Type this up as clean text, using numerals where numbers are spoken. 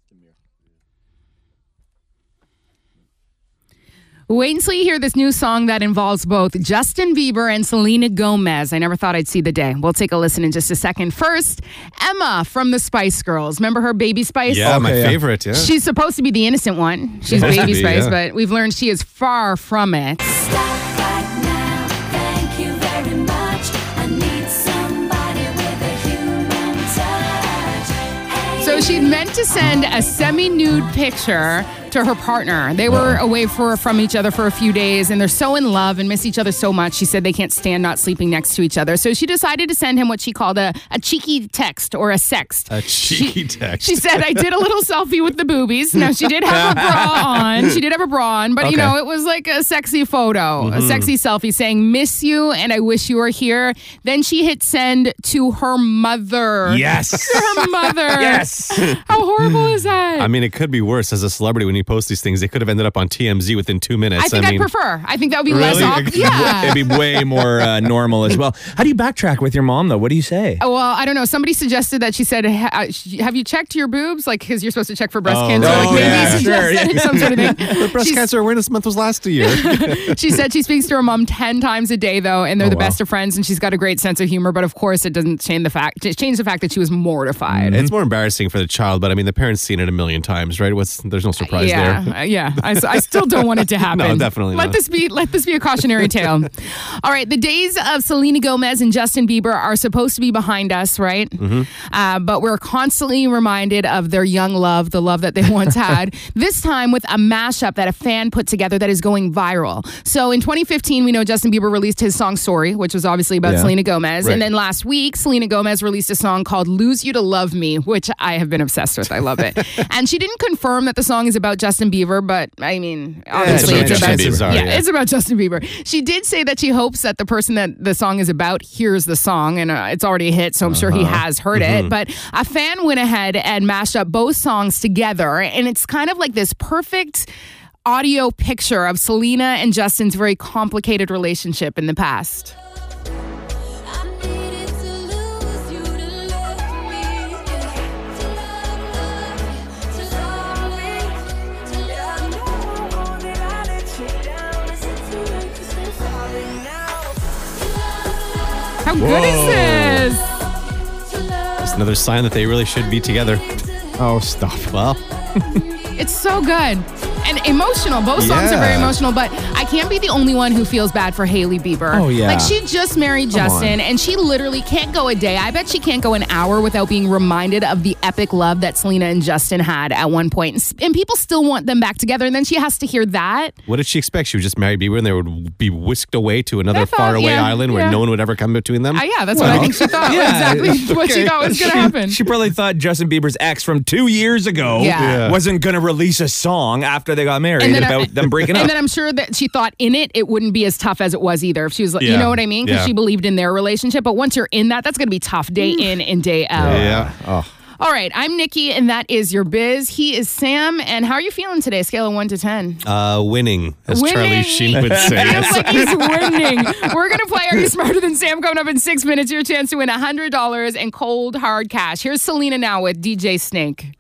Wait until you hear this new song that involves both Justin Bieber and Selena Gomez. I never thought I'd see the day. We'll take a listen in just a second. First, Emma from the Spice Girls. Remember her, Baby Spice? Yeah, my favorite, yeah. She's supposed to be the innocent one. She's Baby Spice, but we've learned she is far from it. Stop right now, thank you very much. I need somebody with a human touch. Hey, So she meant to send a semi-nude picture to her partner. They were away from each other for a few days, and they're so in love and miss each other so much. She said they can't stand not sleeping next to each other. So she decided to send him what she called a cheeky text or a sext. A cheeky text. She said, I did a little selfie with the boobies. Now, she did have a bra on. She did have a bra on, but Okay. you know, it was like a sexy photo, a sexy selfie saying, miss you and I wish you were here. Then she hit send to her mother. Yes. To her mother. Yes. How horrible is that? I mean, it could be worse as a celebrity when you post these things. They could have ended up on TMZ within 2 minutes. I think I'd prefer. I think that would be less off. Yeah. It'd be way more normal as well. How do you backtrack with your mom, though? What do you say? Well, I don't know. Somebody suggested that she said, have you checked your boobs? Like, because you're supposed to check for breast cancer. right. Like, maybe Yeah, suggested sure. some sort of thing. The Breast Cancer Awareness Month was last year. She said she speaks to her mom 10 times a day, though, and they're the best of friends, and she's got a great sense of humor. But of course, it doesn't change the fact that she was mortified. It's more embarrassing for the child, but I mean, the parents seen it a million times, right? There's no surprise there. Yeah. I still don't want it to happen. No, definitely Let not. this be a cautionary tale. All right, the days of Selena Gomez and Justin Bieber are supposed to be behind us, right? Mm-hmm. But we're constantly reminded of their young love, the love that they once had. This time with a mashup that a fan put together that is going viral. So in 2015, we know Justin Bieber released his song Sorry, which was obviously about Selena Gomez. Right. And then last week, Selena Gomez released a song called Lose You to Love Me, which I have been obsessed with. I love it. And she didn't confirm that the song is about Justin Bieber, but I mean, obviously it's it's about about Justin Bieber. it's about Justin Bieber. She did say that she hopes that the person that the song is about hears the song, and it's already a hit, so I'm sure he has heard it. But a fan went ahead and mashed up both songs together, and it's kind of like this perfect audio picture of Selena and Justin's very complicated relationship in the past. I needed to lose you to love me, to love me, to love me. I know that I let you down. Is it too late to say sorry now? How good is this? It's another sign that they really should be together. Oh, stop. Well, It's so good. And emotional. Both songs are very Yeah. emotional, but I can't be the only one who feels bad for Hailey Bieber. Oh, yeah. Like, she just married Justin, and she literally can't go a day. I bet she can't go an hour without being reminded of the epic love that Selena and Justin had at one point. And people still want them back together, and then she has to hear that. what did she expect? She would just marry Bieber and they would be whisked away to another I thought, faraway yeah, island where yeah. no one would ever come between them? Yeah, that's what I think she thought. Exactly what she thought was going to happen. She probably thought Justin Bieber's ex from 2 years ago Yeah. wasn't going to release a song after they got married And then about them breaking up. And then I'm sure that she thought in it wouldn't be as tough as it was either. If she was like, you Yeah. know what I mean? Because Yeah. she believed in their relationship. But once you're in that, that's going to be tough day in and day out. Yeah. All right, I'm Nikki, and that is your biz. He is Sam. And how are you feeling today? Scale of 1 to 10. Winning, as Winning. Charlie Sheen would say. Feels like he's winning. We're going to play Are You Smarter Than Sam coming up in 6 minutes. Your chance to win $100 and cold, hard cash. Here's Selena now with DJ Snake.